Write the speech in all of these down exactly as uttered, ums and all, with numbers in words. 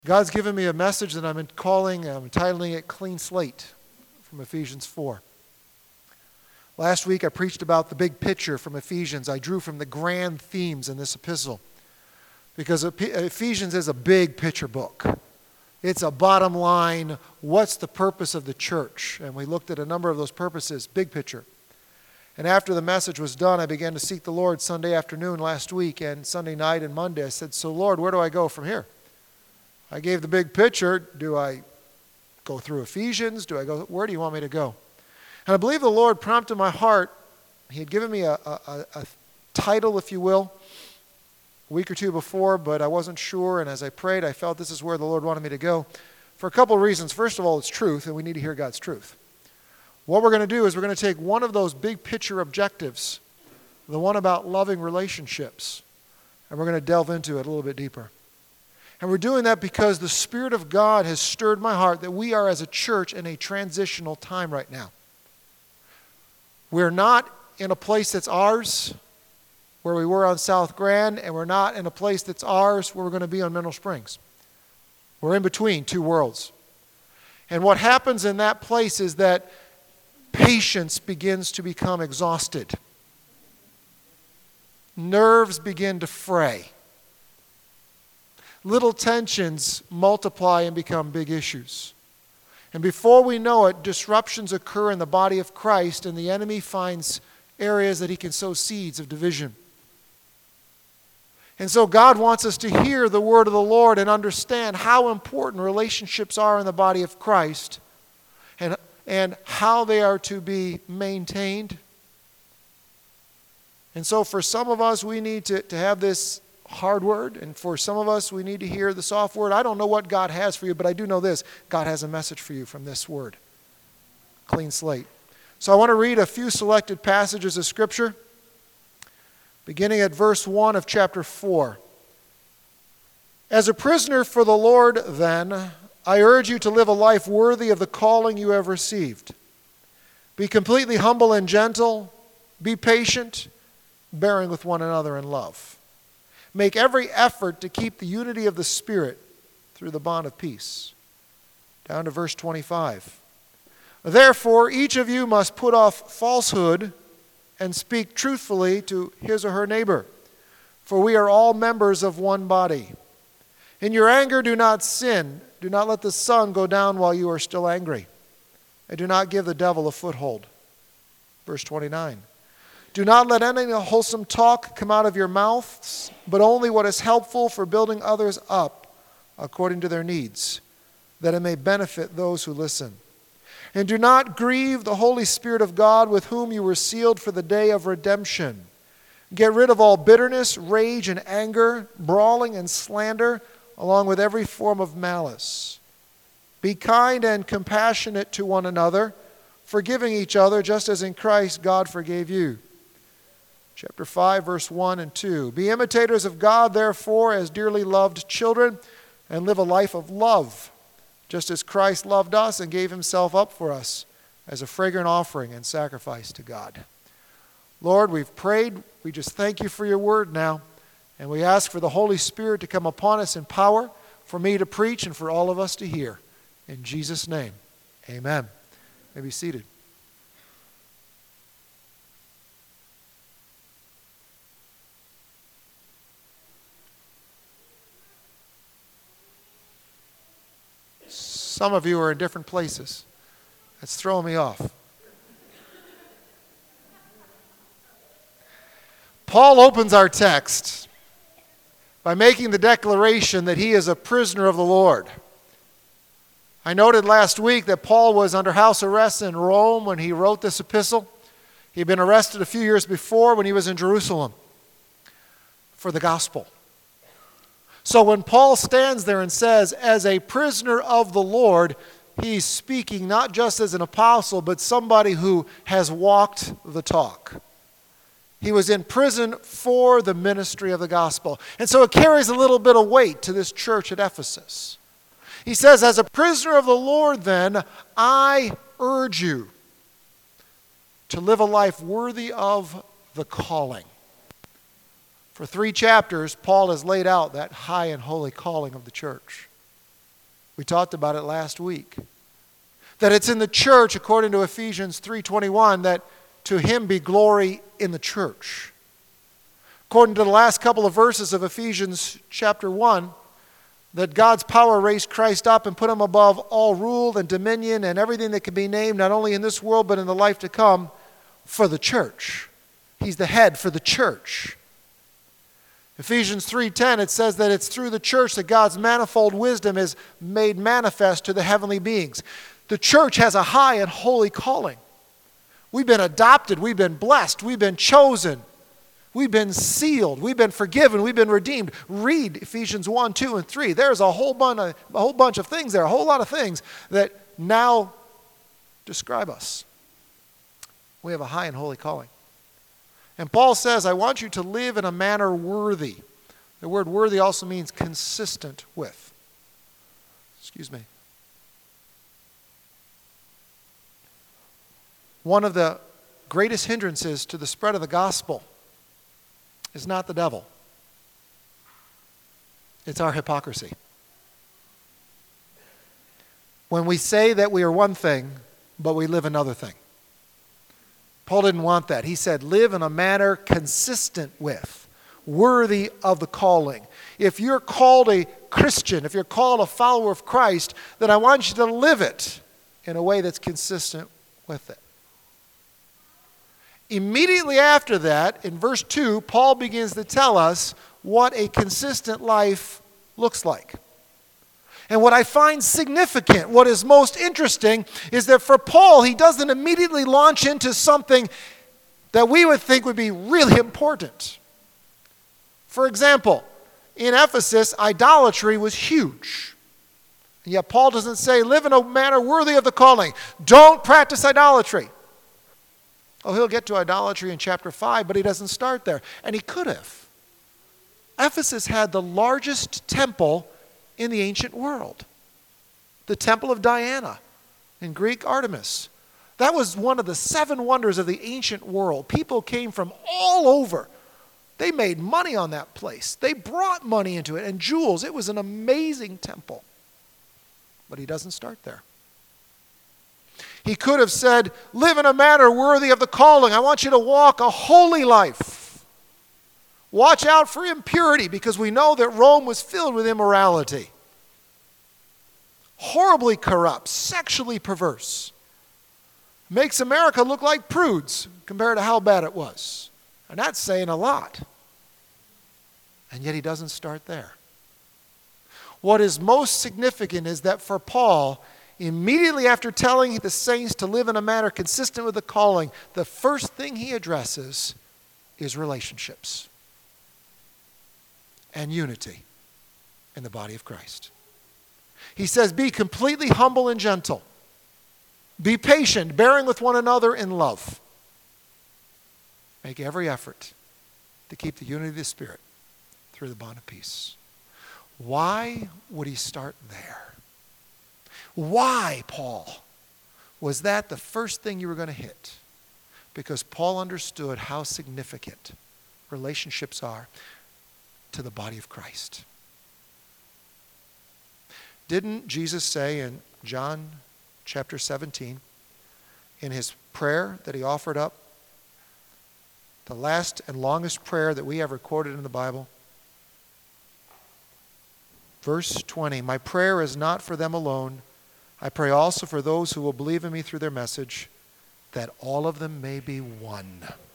God's given me a message that I'm calling, I'm entitling it Clean Slate from Ephesians four. Last week I preached about the big picture from Ephesians. I drew from the grand themes in this epistle because Ephesians is a big picture book. It's a bottom line, what's the purpose of the church? And we looked at a number of those purposes, big picture. And after the message was done, I began to seek the Lord Sunday afternoon last week and Sunday night and Monday. I said, so Lord, where do I go from here? I gave the big picture. Do I go through Ephesians? Do I go, where do you want me to go? And I believe the Lord prompted my heart. He had given me a, a, a title, if you will, a week or two before, but I wasn't sure. And as I prayed, I felt this is where the Lord wanted me to go for a couple of reasons. First of all, it's truth, and we need to hear God's truth. What we're going to do is we're going to take one of those big picture objectives, the one about loving relationships, and we're going to delve into it a little bit deeper. And we're doing that because the Spirit of God has stirred my heart that we are as a church in a transitional time right now. We're not in a place that's ours where we were on South Grand, and we're not in a place that's ours where we're going to be on Mineral Springs. We're in between two worlds. And what happens in that place is that patience begins to become exhausted. Nerves begin to fray. Little tensions multiply and become big issues. And before we know it, disruptions occur in the body of Christ, and the enemy finds areas that he can sow seeds of division. And so God wants us to hear the word of the Lord and understand how important relationships are in the body of Christ and, and how they are to be maintained. And so for some of us, we need to, to have this hard word, and for some of us, we need to hear the soft word. I don't know what God has for you, but I do know this. God has a message for you from this word. Clean slate. So I want to read a few selected passages of Scripture, beginning at verse one of chapter four. As a prisoner for the Lord, then, I urge you to live a life worthy of the calling you have received. Be completely humble and gentle. Be patient, bearing with one another in love. Make every effort to keep the unity of the Spirit through the bond of peace. Down to verse twenty-five. Therefore, each of you must put off falsehood and speak truthfully to his or her neighbor, for we are all members of one body. In your anger, do not sin. Do not let the sun go down while you are still angry. And do not give the devil a foothold. Verse twenty-nine. Do not let any unwholesome talk come out of your mouths, but only what is helpful for building others up according to their needs, that it may benefit those who listen. And do not grieve the Holy Spirit of God, with whom you were sealed for the day of redemption. Get rid of all bitterness, rage, and anger, brawling and slander, along with every form of malice. Be kind and compassionate to one another, forgiving each other, just as in Christ God forgave you. Chapter five, verse one and two. Be imitators of God, therefore, as dearly loved children, and live a life of love, just as Christ loved us and gave himself up for us as a fragrant offering and sacrifice to God. Lord, we've prayed. We just thank you for your word now. And we ask for the Holy Spirit to come upon us in power, for me to preach and for all of us to hear. In Jesus' name, amen. You may be seated. Some of you are in different places. That's throwing me off. Paul opens our text by making the declaration that he is a prisoner of the Lord. I noted last week that Paul was under house arrest in Rome when he wrote this epistle. He'd been arrested a few years before when he was in Jerusalem for the gospel. So when Paul stands there and says, as a prisoner of the Lord, he's speaking not just as an apostle, but somebody who has walked the talk. He was in prison for the ministry of the gospel. And so it carries a little bit of weight to this church at Ephesus. He says, as a prisoner of the Lord, then, I urge you to live a life worthy of the calling. For three chapters, Paul has laid out that high and holy calling of the church. We talked about it last week. That it's in the church, according to Ephesians three twenty-one, that to him be glory in the church. According to the last couple of verses of Ephesians chapter one, that God's power raised Christ up and put him above all rule and dominion and everything that can be named, not only in this world but in the life to come, for the church. He's the head for the church. Ephesians three ten, it says that it's through the church that God's manifold wisdom is made manifest to the heavenly beings. The church has a high and holy calling. We've been adopted, we've been blessed, we've been chosen. We've been sealed. We've been forgiven. We've been redeemed. Read Ephesians one, two, and three. There's a whole, bun- a whole bunch of things there, a whole lot of things that now describe us. We have a high and holy calling. And Paul says, I want you to live in a manner worthy. The word worthy also means consistent with. Excuse me. One of the greatest hindrances to the spread of the gospel is not the devil. It's our hypocrisy. When we say that we are one thing, but we live another thing. Paul didn't want that. He said, live in a manner consistent with, worthy of the calling. If you're called a Christian, if you're called a follower of Christ, then I want you to live it in a way that's consistent with it. Immediately after that, in verse two, Paul begins to tell us what a consistent life looks like. And what I find significant, what is most interesting, is that for Paul, he doesn't immediately launch into something that we would think would be really important. For example, in Ephesus, idolatry was huge. And yet Paul doesn't say, live in a manner worthy of the calling. Don't practice idolatry. Oh, he'll get to idolatry in chapter five, but he doesn't start there. And he could have. Ephesus had the largest temple in the ancient world. The Temple of Diana, in Greek Artemis. That was one of the seven wonders of the ancient world. People came from all over. They made money on that place. They brought money into it and jewels. It was an amazing temple. But he doesn't start there. He could have said, live in a manner worthy of the calling. I want you to walk a holy life. Watch out for impurity, because we know that Rome was filled with immorality. Horribly corrupt, sexually perverse. Makes America look like prudes compared to how bad it was. And that's saying a lot. And yet he doesn't start there. What is most significant is that for Paul, immediately after telling the saints to live in a manner consistent with the calling, the first thing he addresses is relationships and unity in the body of Christ. He says, be completely humble and gentle. Be patient, bearing with one another in love. Make every effort to keep the unity of the Spirit through the bond of peace. Why would he start there? Why, Paul? Was that the first thing you were going to hit? Because Paul understood how significant relationships are to the body of Christ. Didn't Jesus say in John chapter seventeen, in his prayer that he offered up, the last and longest prayer that we have recorded in the Bible? Verse twenty, my prayer is not for them alone. I pray also for those who will believe in me through their message, that all of them may be one.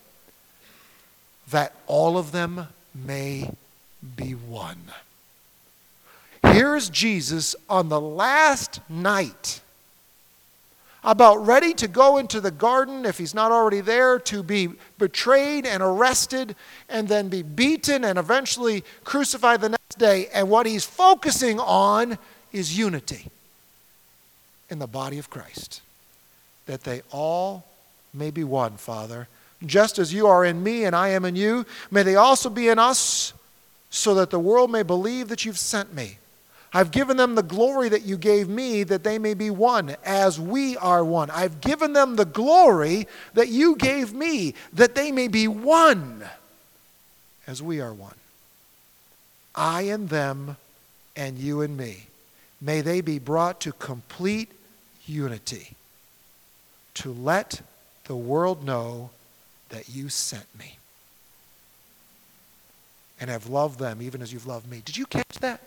That all of them may be one. Here's Jesus on the last night, about ready to go into the garden, if he's not already there, to be betrayed and arrested and then be beaten and eventually crucified the next day. And what he's focusing on is unity in the body of Christ. That they all may be one, Father. Just as you are in me and I am in you, may they also be in us, so that the world may believe that you've sent me. I've given them the glory that you gave me, that they may be one, as we are one. I've given them the glory that you gave me, that they may be one, as we are one. I and them, and you and me. may they be brought to complete unity, to let the world know that you sent me and have loved them even as you've loved me. Did you catch that?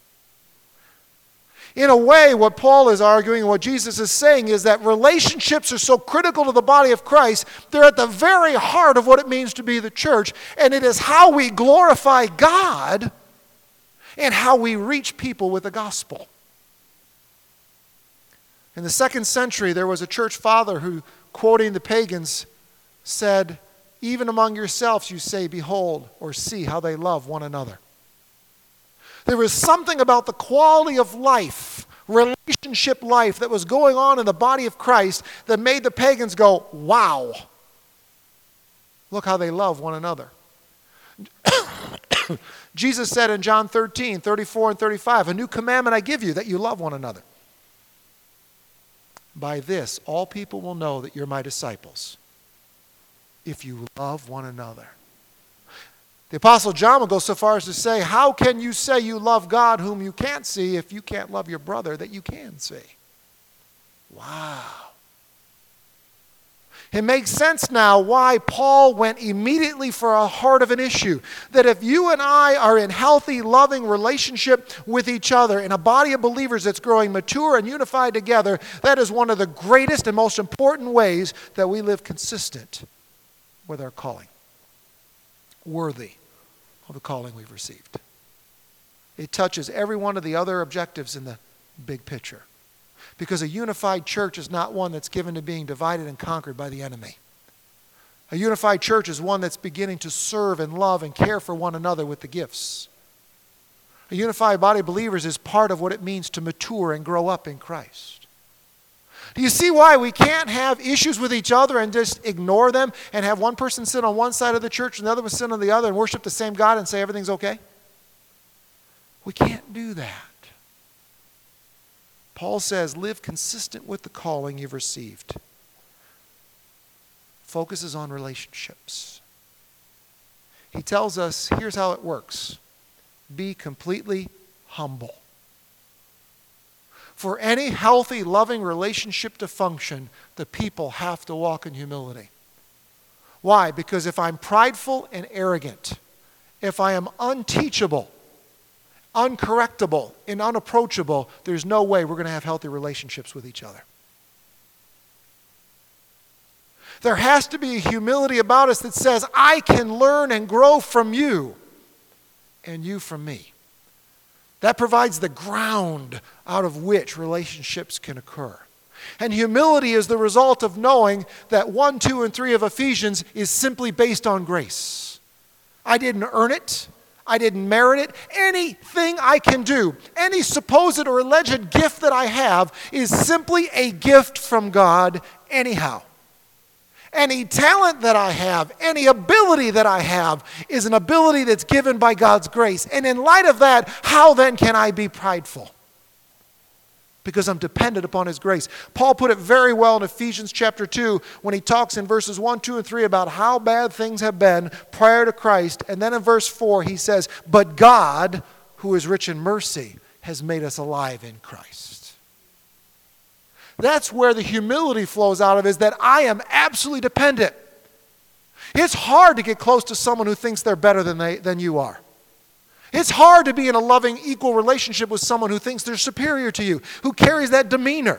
In a way, what Paul is arguing and what Jesus is saying is that relationships are so critical to the body of Christ, they're at the very heart of what it means to be the church, and it is how we glorify God and how we reach people with the gospel. In the second century, there was a church father who, quoting the pagans, said, "Even among yourselves you say, behold, or see how they love one another." There was something about the quality of life, relationship life, that was going on in the body of Christ that made the pagans go, wow, look how they love one another. Jesus said in John thirteen, thirty-four and thirty-five, "A new commandment I give you, that you love one another. By this, all people will know that you're my disciples, if you love one another." The Apostle John will go so far as to say, how can you say you love God whom you can't see if you can't love your brother that you can see? Wow. It makes sense now why Paul went immediately for a heart of an issue. That if you and I are in healthy, loving relationship with each other, in a body of believers that's growing mature and unified together, that is one of the greatest and most important ways that we live consistent with our calling. Worthy of the calling we've received. It touches every one of the other objectives in the big picture. Because a unified church is not one that's given to being divided and conquered by the enemy. A unified church is one that's beginning to serve and love and care for one another with the gifts. A unified body of believers is part of what it means to mature and grow up in Christ. Do you see why we can't have issues with each other and just ignore them and have one person sit on one side of the church and the other one sit on the other and worship the same God and say everything's okay? We can't do that. Paul says, live consistent with the calling you've received. Focuses on relationships. He tells us, here's how it works. Be completely humble. For any healthy, loving relationship to function, the people have to walk in humility. Why? Because if I'm prideful and arrogant, if I am unteachable, uncorrectable, and unapproachable, there's no way we're going to have healthy relationships with each other. There has to be a humility about us that says, I can learn and grow from you, and you from me. That provides the ground out of which relationships can occur. And humility is the result of knowing that one, two, and three of Ephesians is simply based on grace. I didn't earn it. I didn't merit it. Anything I can do, any supposed or alleged gift that I have is simply a gift from God anyhow. Any talent that I have, any ability that I have is an ability that's given by God's grace. And in light of that, how then can I be prideful? Because I'm dependent upon His grace. Paul put it very well in Ephesians chapter two when he talks in verses one, two, and three about how bad things have been prior to Christ. And then in verse four he says, but God, who is rich in mercy, has made us alive in Christ. That's where the humility flows out of, is that I am absolutely dependent. It's hard to get close to someone who thinks they're better than they than you are. It's hard to be in a loving, equal relationship with someone who thinks they're superior to you, who carries that demeanor.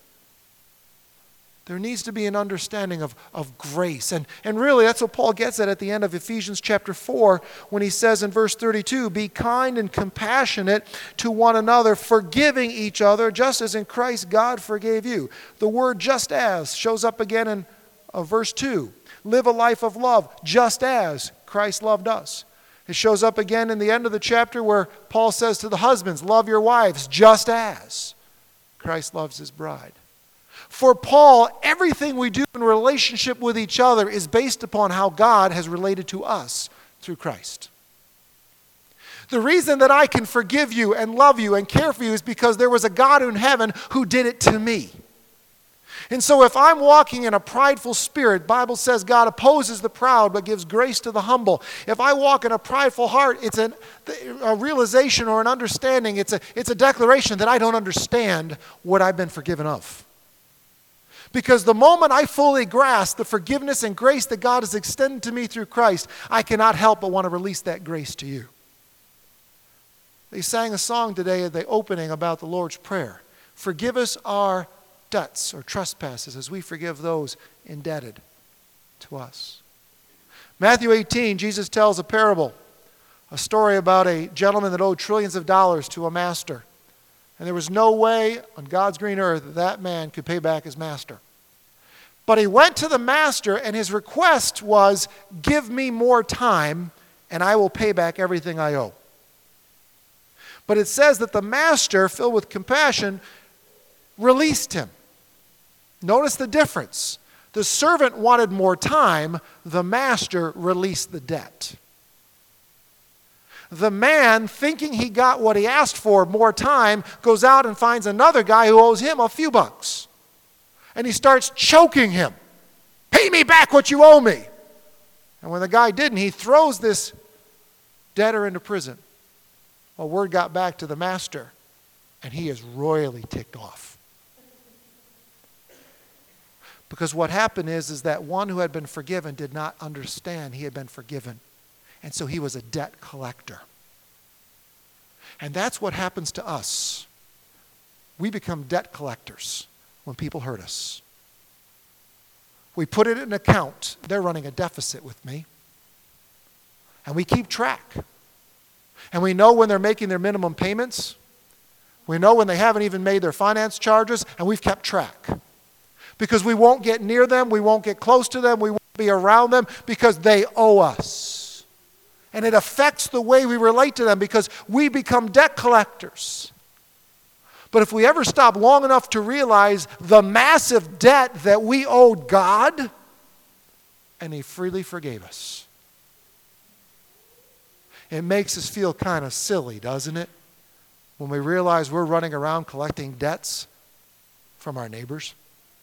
There needs to be an understanding of, of grace. And, and really, that's what Paul gets at at the end of Ephesians chapter four when he says in verse thirty-two, be kind and compassionate to one another, forgiving each other, just as in Christ God forgave you. The word just as shows up again in uh, verse two. Live a life of love, just as Christ loved us. It shows up again in the end of the chapter where Paul says to the husbands, love your wives, just as Christ loves His bride. For Paul, everything we do in relationship with each other is based upon how God has related to us through Christ. The reason that I can forgive you and love you and care for you is because there was a God in heaven who did it to me. And so if I'm walking in a prideful spirit, Bible says God opposes the proud but gives grace to the humble. If I walk in a prideful heart, it's an, a realization or an understanding. It's a, it's a declaration that I don't understand what I've been forgiven of. Because the moment I fully grasp the forgiveness and grace that God has extended to me through Christ, I cannot help but want to release that grace to you. They sang a song today at the opening about the Lord's Prayer. Forgive us our debts or trespasses as we forgive those indebted to us. Matthew eighteen, Jesus tells a parable, a story about a gentleman that owed trillions of dollars to a master. And there was no way on God's green earth that that man could pay back his master. But he went to the master and his request was, give me more time and I will pay back everything I owe. But it says that the master, filled with compassion, released him. Notice the difference. The servant wanted more time. The master released the debt. The man, thinking he got what he asked for, more time, goes out and finds another guy who owes him a few bucks. And he starts choking him. Pay me back what you owe me. And when the guy didn't, he throws this debtor into prison. Well, word got back to the master, and he is royally ticked off. Because what happened is, is that one who had been forgiven did not understand he had been forgiven. And so he was a debt collector. And that's what happens to us. We become debt collectors when people hurt us. We put it in an account. They're running a deficit with me. And we keep track. And we know when they're making their minimum payments. We know when they haven't even made their finance charges, and we've kept track. Because we won't get near them, we won't get close to them, we won't be around them because they owe us. And it affects the way we relate to them because we become debt collectors. But if we ever stop long enough to realize the massive debt that we owed God, and He freely forgave us, it makes us feel kind of silly, doesn't it? When we realize we're running around collecting debts from our neighbors.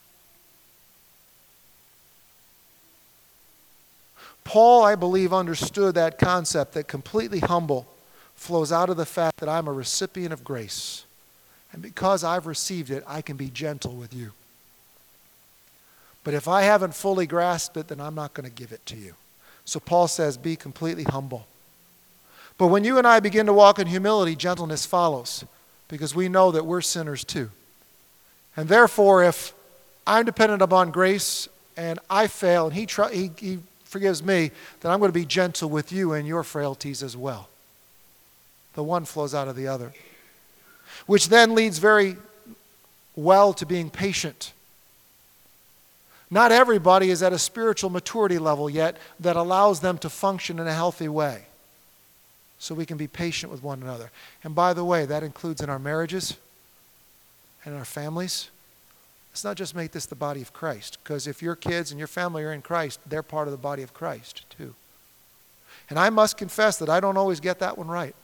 Paul, I believe, understood that concept that completely humble flows out of the fact that I'm a recipient of grace. And because I've received it, I can be gentle with you. But if I haven't fully grasped it, then I'm not going to give it to you. So Paul says, be completely humble. But when you and I begin to walk in humility, gentleness follows. Because we know that we're sinners too. And therefore, if I'm dependent upon grace and I fail and he, try, he, he forgives me, then I'm going to be gentle with you and your frailties as well. The one flows out of the other. Which then leads very well to being patient. Not everybody is at a spiritual maturity level yet that allows them to function in a healthy way. So we can be patient with one another. And by the way, that includes in our marriages and in our families. Let's not just make this the body of Christ. Because if your kids and your family are in Christ, they're part of the body of Christ too. And I must confess that I don't always get that one right.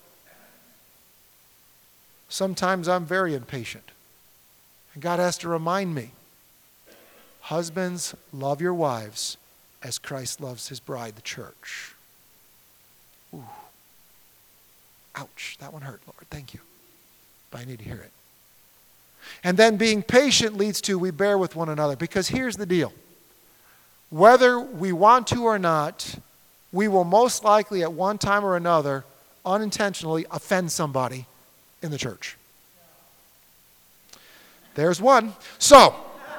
Sometimes I'm very impatient. And God has to remind me, husbands, love your wives as Christ loves his bride, the church. Ooh. Ouch, that one hurt, Lord. Thank you. But I need to hear it. And then being patient leads to we bear with one another. Because here's the deal. Whether we want to or not, we will most likely at one time or another unintentionally offend somebody in the church. There's one. So,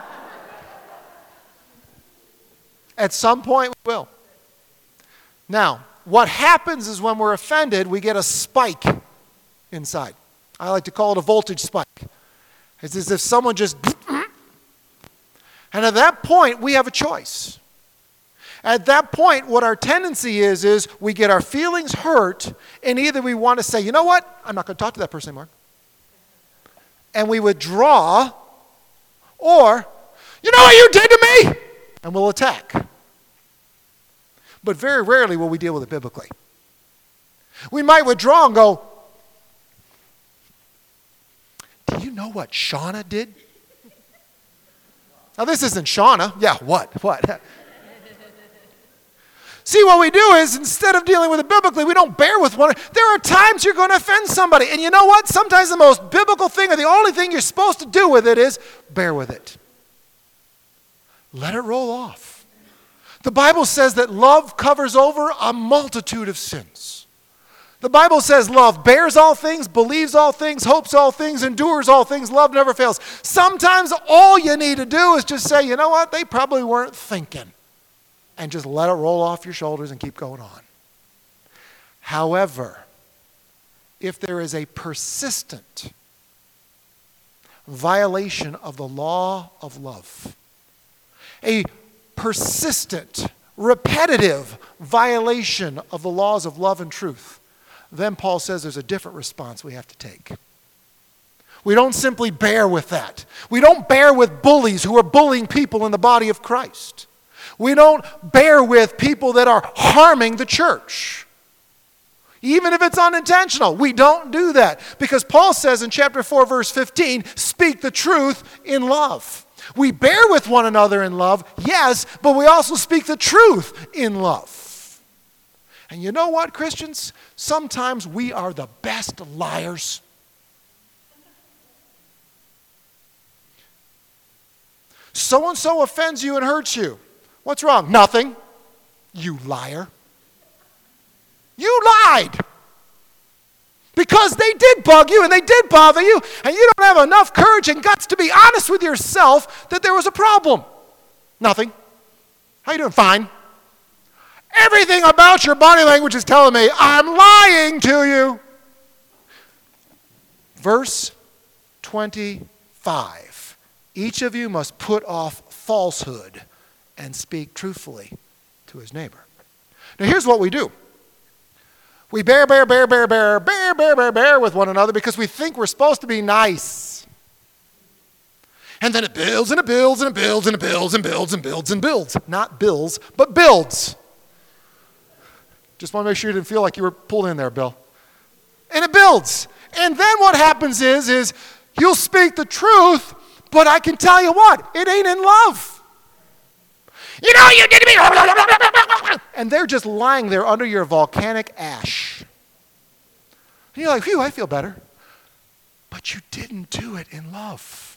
at some point we will. Now, what happens is when we're offended, we get a spike inside. I like to call it a voltage spike. It's as if someone just... And at that point, we have a choice. At that point, what our tendency is, is we get our feelings hurt, and either we want to say, you know what? I'm not going to talk to that person anymore. And we withdraw, or, you know what you did to me? And we'll attack. But very rarely will we deal with it biblically. We might withdraw and go, do you know what Shauna did? Now, this isn't Shauna. Yeah, what? What? See, what we do is instead of dealing with it biblically, we don't bear with one another. There are times you're going to offend somebody. And you know what? Sometimes the most biblical thing or the only thing you're supposed to do with it is bear with it. Let it roll off. The Bible says that love covers over a multitude of sins. The Bible says love bears all things, believes all things, hopes all things, endures all things. Love never fails. Sometimes all you need to do is just say, you know what? They probably weren't thinking. And just let it roll off your shoulders and keep going on. However, if there is a persistent violation of the law of love, a persistent, repetitive violation of the laws of love and truth, then Paul says there's a different response we have to take. We don't simply bear with that. We don't bear with bullies who are bullying people in the body of Christ. We don't bear with people that are harming the church. Even if it's unintentional, we don't do that. Because Paul says in chapter four, verse fifteen, speak the truth in love. We bear with one another in love, yes, but we also speak the truth in love. And you know what, Christians? Sometimes we are the best liars. So-and-so offends you and hurts you. What's wrong? Nothing. You liar. You lied. Because they did bug you and they did bother you, and you don't have enough courage and guts to be honest with yourself that there was a problem. Nothing. How you doing? Fine. Everything about your body language is telling me I'm lying to you. Verse twenty-five. Each of you must put off falsehood and speak truthfully to his neighbor. Now here's what we do. We bear, bear, bear, bear, bear, bear, bear, bear, bear with one another because we think we're supposed to be nice. And then it builds and it builds and it builds and it builds and builds and builds and builds. Not bills, but builds. Just want to make sure you didn't feel like you were pulled in there, Bill. And it builds. And then what happens is, is you'll speak the truth, but I can tell you what, it ain't in love. You know, you did me. And they're just lying there under your volcanic ash. And you're like, phew, I feel better. But you didn't do it in love.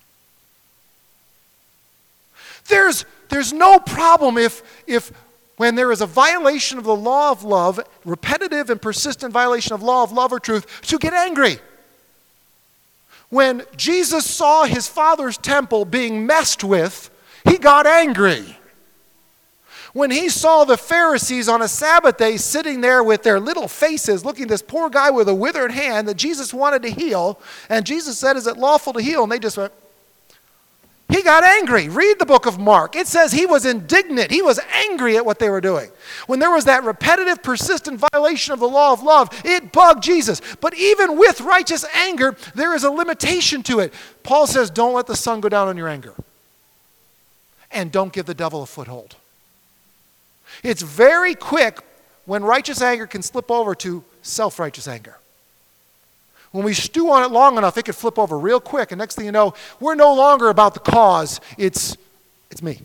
There's, there's no problem if, if when there is a violation of the law of love, repetitive and persistent violation of law of love or truth, to get angry. When Jesus saw his Father's temple being messed with, he got angry. When he saw the Pharisees on a Sabbath day sitting there with their little faces looking at this poor guy with a withered hand that Jesus wanted to heal, and Jesus said, is it lawful to heal? And they just went, he got angry. Read the book of Mark. It says he was indignant. He was angry at what they were doing. When there was that repetitive, persistent violation of the law of love, it bugged Jesus. But even with righteous anger, there is a limitation to it. Paul says, don't let the sun go down on your anger. And don't give the devil a foothold. It's very quick when righteous anger can slip over to self-righteous anger. When we stew on it long enough, it can flip over real quick. And next thing you know, we're no longer about the cause. It's, it's me.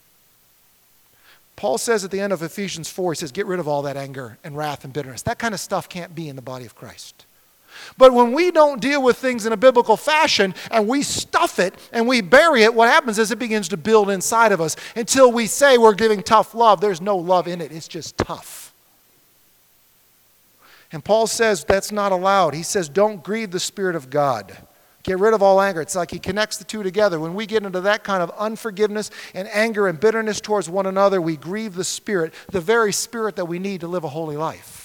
Paul says at the end of Ephesians four, he says, get rid of all that anger and wrath and bitterness. That kind of stuff can't be in the body of Christ. But when we don't deal with things in a biblical fashion and we stuff it and we bury it, what happens is it begins to build inside of us until we say we're giving tough love. There's no love in it. It's just tough. And Paul says that's not allowed. He says don't grieve the Spirit of God. Get rid of all anger. It's like he connects the two together. When we get into that kind of unforgiveness and anger and bitterness towards one another, we grieve the Spirit, the very Spirit that we need to live a holy life.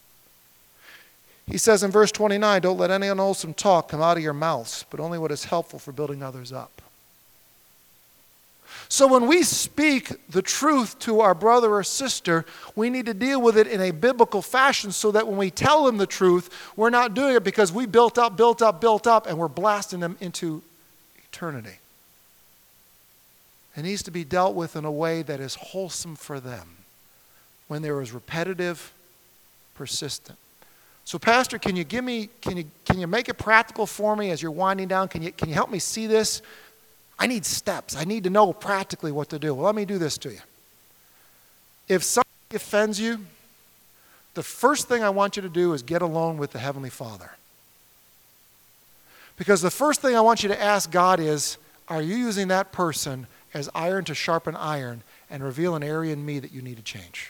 He says in verse twenty-nine, don't let any unwholesome talk come out of your mouths, but only what is helpful for building others up. So when we speak the truth to our brother or sister, we need to deal with it in a biblical fashion so that when we tell them the truth, we're not doing it because we built up, built up, built up, and we're blasting them into eternity. It needs to be dealt with in a way that is wholesome for them when there is repetitive, persistent. So, Pastor, can you give me, can you, can you make it practical for me as you're winding down? Can you, can you help me see this? I need steps. I need to know practically what to do. Well, let me do this to you. If somebody offends you, the first thing I want you to do is get alone with the Heavenly Father. Because the first thing I want you to ask God is, are you using that person as iron to sharpen iron and reveal an area in me that you need to change?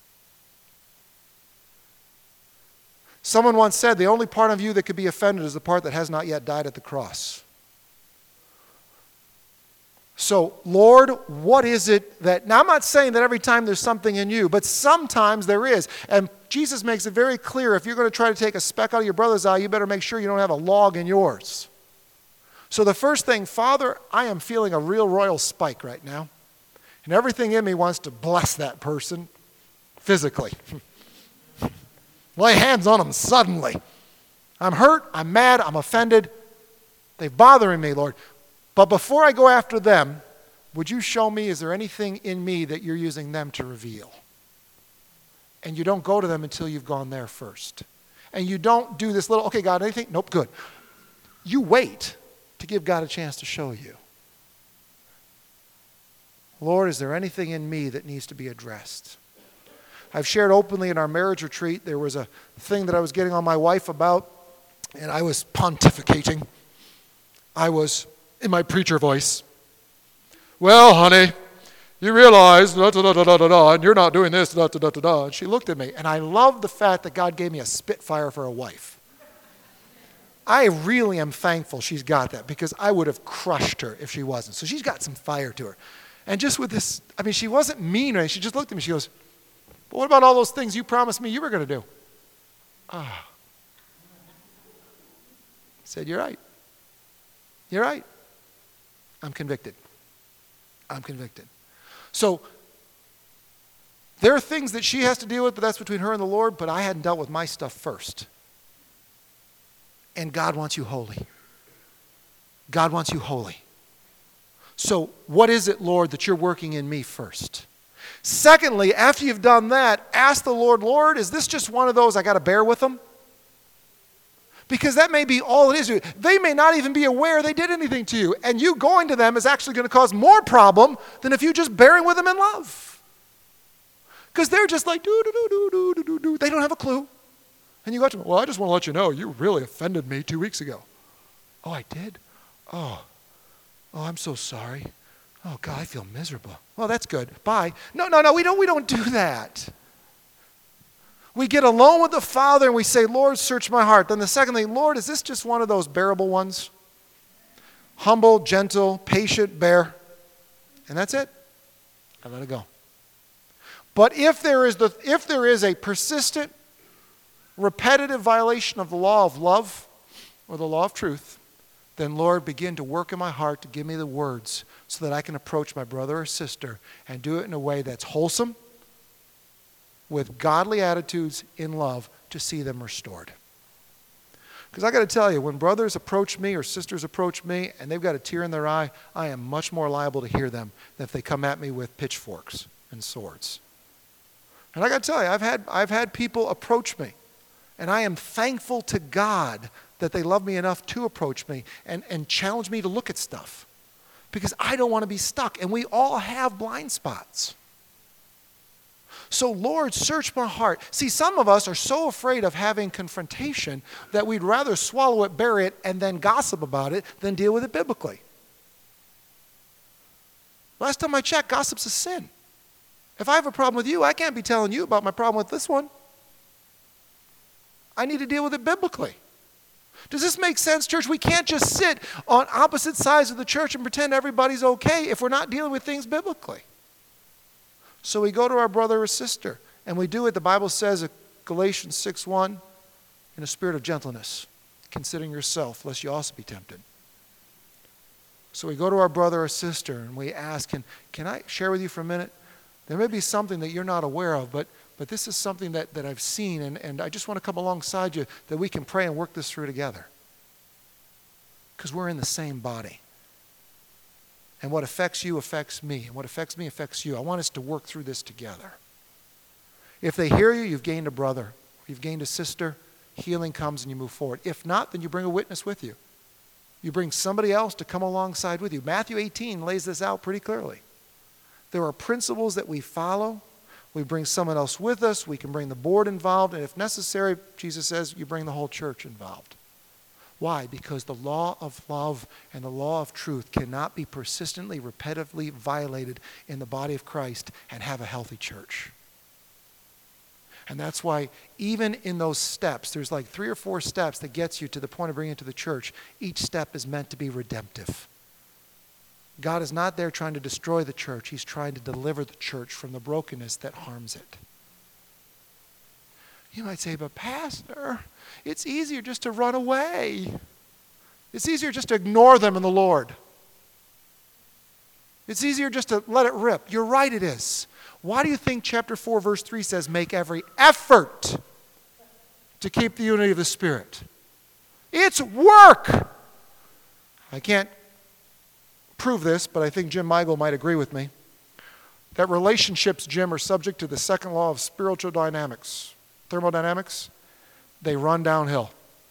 Someone once said, the only part of you that could be offended is the part that has not yet died at the cross. So, Lord, what is it that... Now, I'm not saying that every time there's something in you, but sometimes there is. And Jesus makes it very clear, if you're going to try to take a speck out of your brother's eye, you better make sure you don't have a log in yours. So the first thing, Father, I am feeling a real royal spike right now. And everything in me wants to bless that person physically. Lay hands on them suddenly. I'm hurt, I'm mad, I'm offended. They're bothering me, Lord. But before I go after them, would you show me, is there anything in me that you're using them to reveal? And you don't go to them until you've gone there first. And you don't do this little, okay, God, anything? Nope, good. You wait to give God a chance to show you. Lord, is there anything in me that needs to be addressed? I've shared openly in our marriage retreat, there was a thing that I was getting on my wife about, and I was pontificating. I was in my preacher voice. Well, honey, you realize, da, da, da, da, da, da, and you're not doing this, da, da, da, da, da. And she looked at me, and I love the fact that God gave me a spitfire for a wife. I really am thankful she's got that, because I would have crushed her if she wasn't. So she's got some fire to her. And just with this, I mean, she wasn't mean or anything. She just looked at me, she goes, but what about all those things you promised me you were going to do? Ah. I said, you're right. You're right. I'm convicted. I'm convicted. So, there are things that she has to deal with, but that's between her and the Lord, but I hadn't dealt with my stuff first. And God wants you holy. God wants you holy. So, what is it, Lord, that you're working in me first? Secondly, after you've done that, ask the Lord, Lord, is this just one of those I got to bear with them? Because that may be all it is. They may not even be aware they did anything to you. And you going to them is actually going to cause more problem than if you just bearing with them in love. Because they're just like, do, do, do, do, do, do, do. They don't have a clue. And you go to them, well, I just want to let you know, you really offended me two weeks ago. Oh, I did? Oh, oh, I'm so sorry. Oh, God, I feel miserable. Well, that's good. Bye. No, no, no, we don't, we don't do that. We get alone with the Father and we say, Lord, search my heart. Then the second thing, Lord, is this just one of those bearable ones? Humble, gentle, patient, bear. And that's it. I let it go. But if there is the if there is a persistent, repetitive violation of the law of love or the law of truth, then Lord, begin to work in my heart to give me the words so that I can approach my brother or sister and do it in a way that's wholesome, with godly attitudes in love to see them restored. Because I got to tell you, when brothers approach me or sisters approach me and they've got a tear in their eye, I am much more liable to hear them than if they come at me with pitchforks and swords. And I got to tell you, I've had, I've had people approach me, and I am thankful to God that they love me enough to approach me and, and challenge me to look at stuff. Because I don't want to be stuck, and we all have blind spots. So, Lord, search my heart. See, some of us are so afraid of having confrontation that we'd rather swallow it, bury it, and then gossip about it than deal with it biblically. Last time I checked, gossip's a sin. If I have a problem with you, I can't be telling you about my problem with this one. I need to deal with it biblically. Does this make sense, church? We can't just sit on opposite sides of the church and pretend everybody's okay if we're not dealing with things biblically. So we go to our brother or sister, and we do it, the Bible says in Galatians six one, in a spirit of gentleness, considering yourself, lest you also be tempted. So we go to our brother or sister, and we ask, can, can I share with you for a minute? There may be something that you're not aware of, but, but this is something that, that I've seen, and, and I just want to come alongside you that we can pray and work this through together. Because we're in the same body. And what affects you affects me. And what affects me affects you. I want us to work through this together. If they hear you, you've gained a brother. You've gained a sister. Healing comes and you move forward. If not, then you bring a witness with you. You bring somebody else to come alongside with you. Matthew eighteen lays this out pretty clearly. There are principles that we follow. We bring someone else with us. We can bring the board involved. And if necessary, Jesus says, you bring the whole church involved. Why? Because the law of love and the law of truth cannot be persistently, repetitively violated in the body of Christ and have a healthy church. And that's why even in those steps, there's like three or four steps that gets you to the point of bringing it to the church. Each step is meant to be redemptive. God is not there trying to destroy the church. He's trying to deliver the church from the brokenness that harms it. You might say, but Pastor, it's easier just to run away. It's easier just to ignore them in the Lord. It's easier just to let it rip. You're right, it is. Why do you think chapter four, verse three says, make every effort to keep the unity of the Spirit? It's work. I can't prove this, but I think Jim Meigel might agree with me, that relationships, Jim, are subject to the second law of spiritual dynamics, thermodynamics. They run downhill.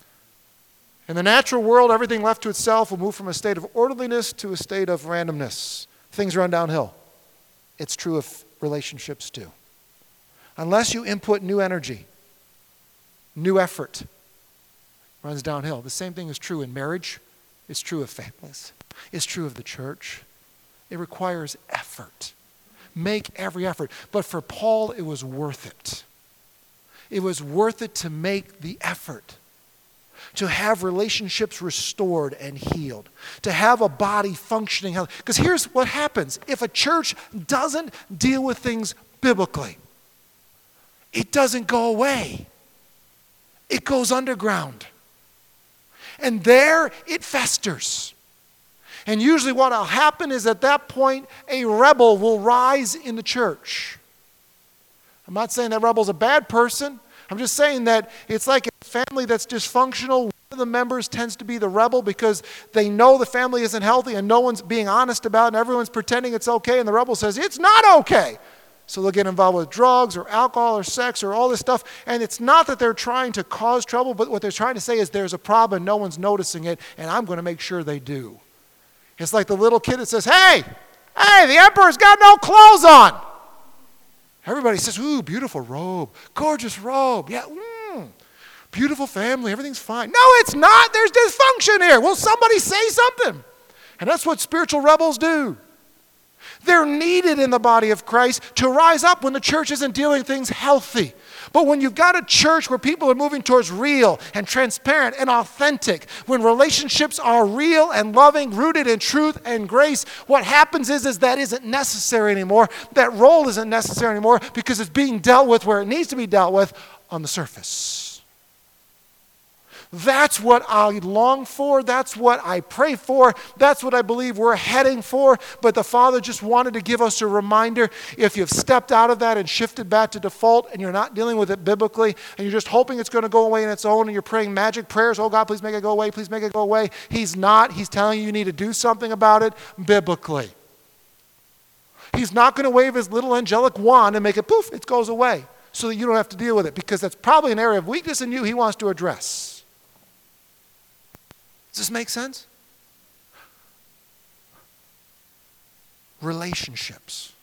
In the natural world, everything left to itself will move from a state of orderliness to a state of randomness. Things run downhill. It's true of relationships too. Unless you input new energy, new effort, runs downhill. The same thing is true in marriage. It's true of families. It's true of the church. It requires effort. Make every effort. But for Paul, it was worth it. It was worth it to make the effort. To have relationships restored and healed. To have a body functioning. Because here's what happens. If a church doesn't deal with things biblically, it doesn't go away. It goes underground. And there it festers. And usually what will happen is at that point, a rebel will rise in the church. I'm not saying that rebel's a bad person. I'm just saying that it's like a family that's dysfunctional. One of the members tends to be the rebel because they know the family isn't healthy and no one's being honest about it and everyone's pretending it's okay and the rebel says, it's not okay. So they'll get involved with drugs or alcohol or sex or all this stuff. And it's not that they're trying to cause trouble, but what they're trying to say is there's a problem and no one's noticing it and I'm going to make sure they do. It's like the little kid that says, hey, hey, the emperor's got no clothes on. Everybody says, ooh, beautiful robe, gorgeous robe. Yeah, mm, beautiful family, everything's fine. No, it's not. There's dysfunction here. Will somebody say something? And that's what spiritual rebels do. They're needed in the body of Christ to rise up when the church isn't dealing things healthy. But when you've got a church where people are moving towards real and transparent and authentic, when relationships are real and loving, rooted in truth and grace, what happens is, is that isn't necessary anymore. That role isn't necessary anymore because it's being dealt with where it needs to be dealt with on the surface. That's what I long for. That's what I pray for. That's what I believe we're heading for. But the Father just wanted to give us a reminder. If you've stepped out of that and shifted back to default and you're not dealing with it biblically and you're just hoping it's going to go away on its own and you're praying magic prayers, oh God, please make it go away, please make it go away. He's not. He's telling you you need to do something about it biblically. He's not going to wave his little angelic wand and make it poof, it goes away so that you don't have to deal with it because that's probably an area of weakness in you he wants to address. Does this make sense? Relationships.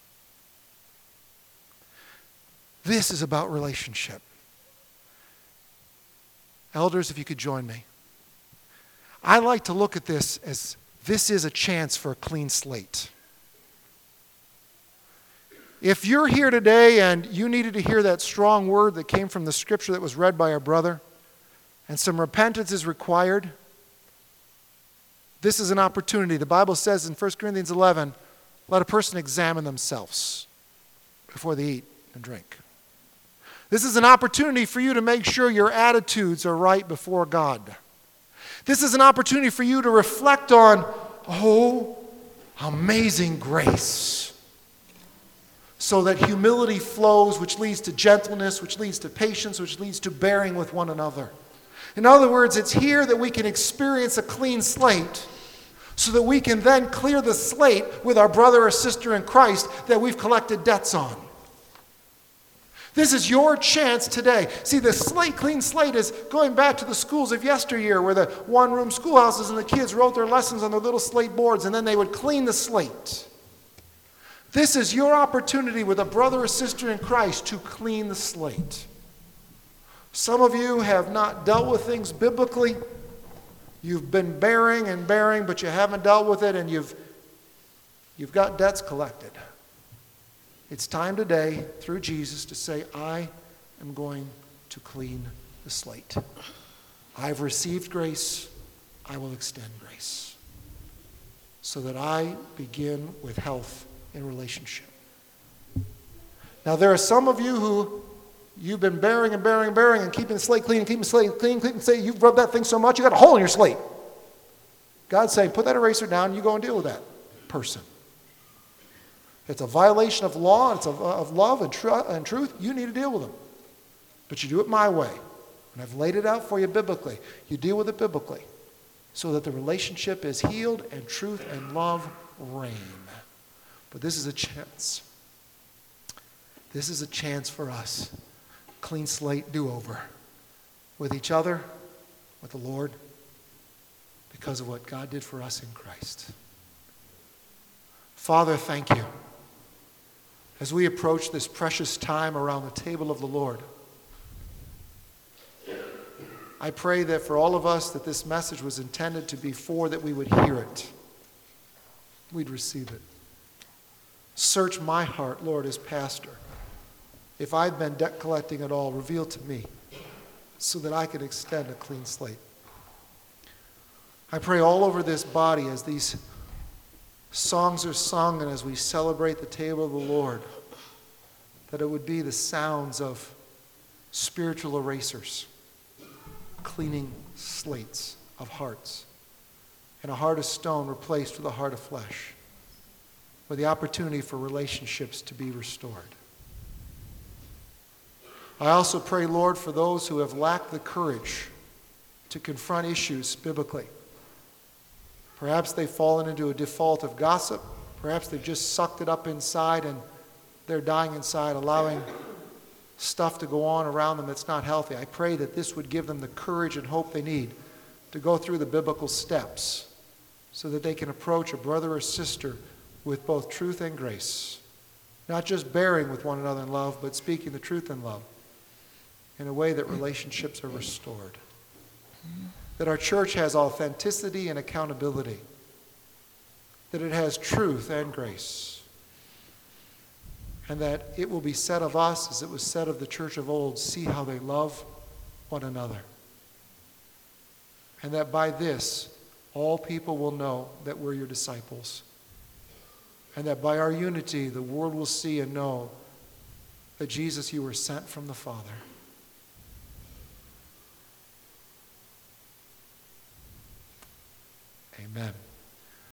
This is about relationship. Elders, if you could join me. I like to look at this as this is a chance for a clean slate. If you're here today and you needed to hear that strong word that came from the scripture that was read by our brother, and some repentance is required, this is an opportunity. The Bible says in First Corinthians eleven, let a person examine themselves before they eat and drink. This is an opportunity for you to make sure your attitudes are right before God. This is an opportunity for you to reflect on, oh, amazing grace. So that humility flows, which leads to gentleness, which leads to patience, which leads to bearing with one another. In other words, it's here that we can experience a clean slate so that we can then clear the slate with our brother or sister in Christ that we've collected debts on. This is your chance today. See, the slate, clean slate is going back to the schools of yesteryear where the one-room schoolhouses and the kids wrote their lessons on their little slate boards and then they would clean the slate. This is your opportunity with a brother or sister in Christ to clean the slate. Some of you have not dealt with things biblically. You've been bearing and bearing, but you haven't dealt with it, and you've, you've got debts collected. It's time today, through Jesus, to say, I am going to clean the slate. I've received grace. I will extend grace so that I begin with health in relationship. Now, there are some of you who you've been bearing and bearing and bearing and keeping the slate clean and keeping the slate clean, keeping the slate. You've rubbed that thing so much, you got a hole in your slate. God's saying, put that eraser down and you go and deal with that person. It's a violation of law, it's a, of love and, tr- and truth. You need to deal with them. But you do it my way. And I've laid it out for you biblically. You deal with it biblically so that the relationship is healed and truth and love reign. But this is a chance. This is a chance for us. Clean slate do-over with each other, with the Lord, because of what God did for us in Christ. Father, thank you. As we approach this precious time around the table of the Lord, I pray that for all of us that this message was intended to be for, that we would hear it. We'd receive it. Search my heart, Lord, as pastor. If I've been debt collecting at all, reveal to me so that I can extend a clean slate. I pray all over this body as these songs are sung and as we celebrate the table of the Lord, that it would be the sounds of spiritual erasers, cleaning slates of hearts, and a heart of stone replaced with a heart of flesh, with the opportunity for relationships to be restored. I also pray, Lord, for those who have lacked the courage to confront issues biblically. Perhaps they've fallen into a default of gossip. Perhaps they've just sucked it up inside and they're dying inside, allowing stuff to go on around them that's not healthy. I pray that this would give them the courage and hope they need to go through the biblical steps so that they can approach a brother or sister with both truth and grace. Not just bearing with one another in love, but speaking the truth in love in a way that relationships are restored. That our church has authenticity and accountability. That it has truth and grace. And that it will be said of us, as it was said of the church of old, see how they love one another. And that by this, all people will know that we're your disciples. And that by our unity, the world will see and know that Jesus, you were sent from the Father. Amen.